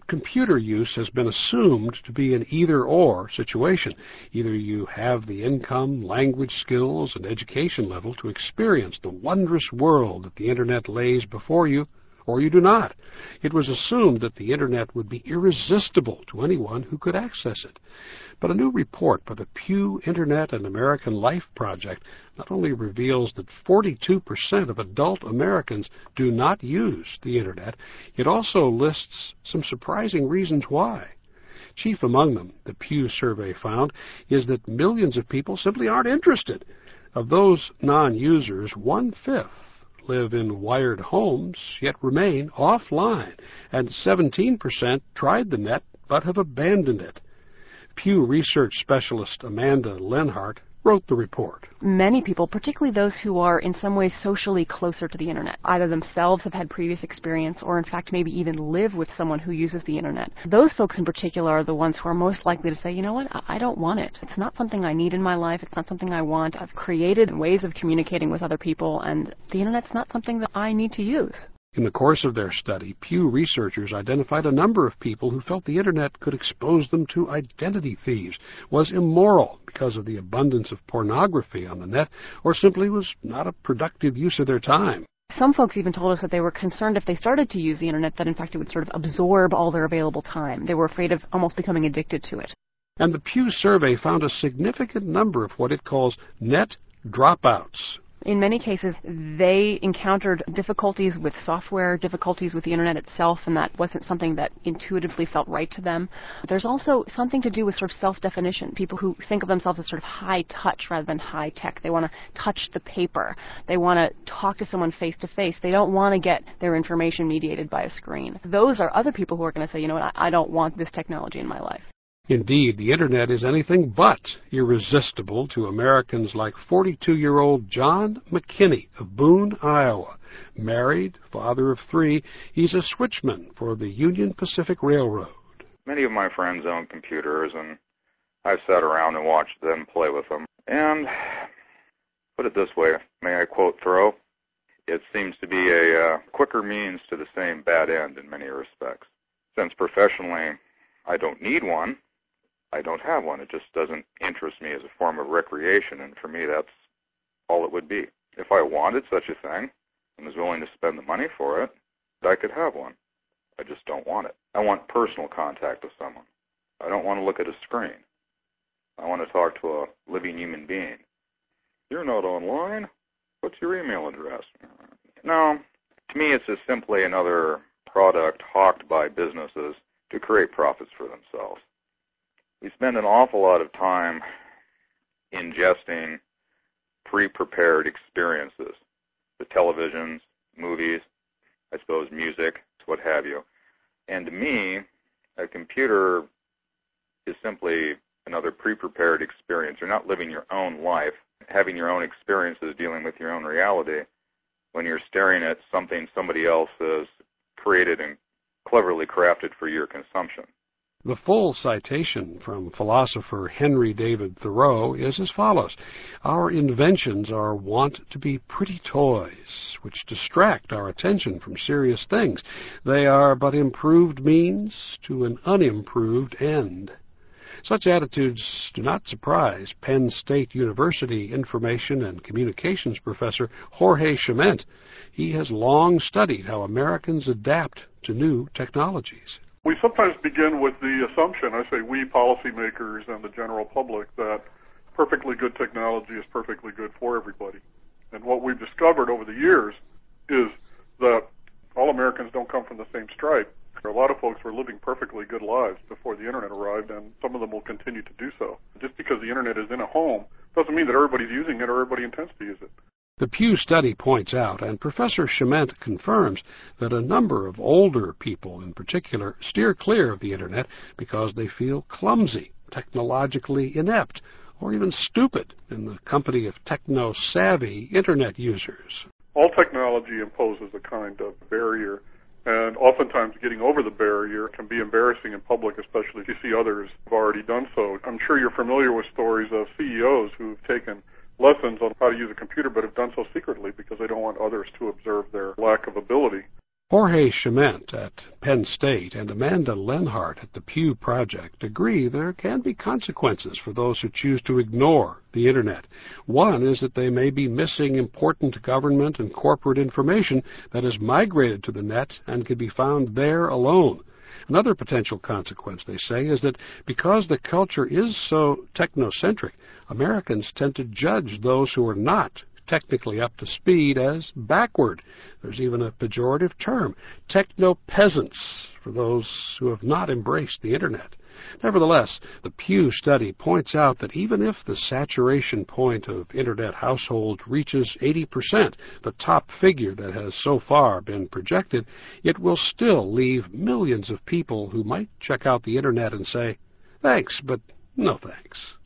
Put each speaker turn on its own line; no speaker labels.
computer use has been assumed to be an either-or situation. Either you have the income, language skills, and education level to experience the wondrous world that the Internet lays before you, or you do not. It was assumed that the Internet would be irresistible to anyone who could access it. But a new report by the Pew Internet and American Life Project not only reveals that 42% of adult Americans do not use the Internet, it also lists some surprising reasons why. Chief among them, the Pew survey found, is that millions of people simply aren't interested. Of those non-users, 1/5 live in wired homes, yet remain offline, and 17% tried the net but have abandoned it. Pew research specialist Amanda Lenhart wrote the report.
Many people, particularly those who are in some ways socially closer to the Internet, either themselves have had previous experience or in fact maybe even live with someone who uses the Internet. Those folks in particular are the ones who are most likely to say, you know what, I don't want it. It's not something I need in my life. It's not something I want. I've created ways of communicating with other people, and the Internet's not something that I need to use.
In the course of their study, Pew researchers identified a number of people who felt the Internet could expose them to identity thieves, was immoral because of the abundance of pornography on the net, or simply was not a productive use of their time.
Some folks even told us that they were concerned if they started to use the Internet that in fact it would sort of absorb all their available time. They were afraid of almost becoming addicted to it.
And the Pew survey found a significant number of what it calls net dropouts.
In many cases, they encountered difficulties with software, difficulties with the Internet itself, and that wasn't something that intuitively felt right to them. There's also something to do with sort of self-definition. People who think of themselves as sort of high-touch rather than high-tech. They want to touch the paper. They want to talk to someone face-to-face. They don't want to get their information mediated by a screen. Those are other people who are going to say, you know what, I don't want this technology in my life.
Indeed, the Internet is anything but irresistible to Americans like 42-year-old John McKinney of Boone, Iowa. Married, father of 3, he's a switchman for the Union Pacific Railroad.
Many of my friends own computers, and I've sat around and watched them play with them. And put it this way, may I quote Thoreau? It seems to be a quicker means to the same bad end in many respects. Since professionally I don't need one, I don't have one. It just doesn't interest me as a form of recreation, and for me that's all it would be. If I wanted such a thing and was willing to spend the money for it, I could have one. I just don't want it. I want personal contact with someone. I don't want to look at a screen. I want to talk to a living human being. You're not online? What's your email address? No, to me it's just simply another product hawked by businesses to create profits for themselves. We spend an awful lot of time ingesting pre-prepared experiences, the televisions, movies, I suppose music, what have you. And to me, a computer is simply another pre-prepared experience. You're not living your own life, having your own experiences, dealing with your own reality when you're staring at something somebody else has created and cleverly crafted for your consumption.
The full citation from philosopher Henry David Thoreau is as follows. Our inventions are wont to be pretty toys, which distract our attention from serious things. They are but improved means to an unimproved end. Such attitudes do not surprise Penn State University Information and Communications professor Jorge Chement. He has long studied how Americans adapt to new technologies.
We sometimes begin with the assumption, I say we policymakers and the general public, that perfectly good technology is perfectly good for everybody. And what we've discovered over the years is that all Americans don't come from the same stripe. A lot of folks were living perfectly good lives before the Internet arrived, and some of them will continue to do so. Just because the Internet is in a home doesn't mean that everybody's using it or everybody intends to use it.
The Pew study points out, and Professor Chement confirms, that a number of older people in particular steer clear of the Internet because they feel clumsy, technologically inept, or even stupid in the company of techno-savvy Internet users.
All technology imposes a kind of barrier, and oftentimes getting over the barrier can be embarrassing in public, especially if you see others have already done so. I'm sure you're familiar with stories of CEOs who've taken lessons on how to use a computer but have done so secretly because they don't want others to observe their lack of ability.
Jorge Chement at Penn State and Amanda Lenhart at the Pew Project agree there can be consequences for those who choose to ignore the Internet. One is that they may be missing important government and corporate information that has migrated to the net and can be found there alone. Another potential consequence, they say, is that because the culture is so technocentric, Americans tend to judge those who are not technically up to speed as backward. There's even a pejorative term, techno-peasants, for those who have not embraced the Internet. Nevertheless, the Pew study points out that even if the saturation point of Internet households reaches 80%, the top figure that has so far been projected, it will still leave millions of people who might check out the Internet and say, "Thanks, but no thanks."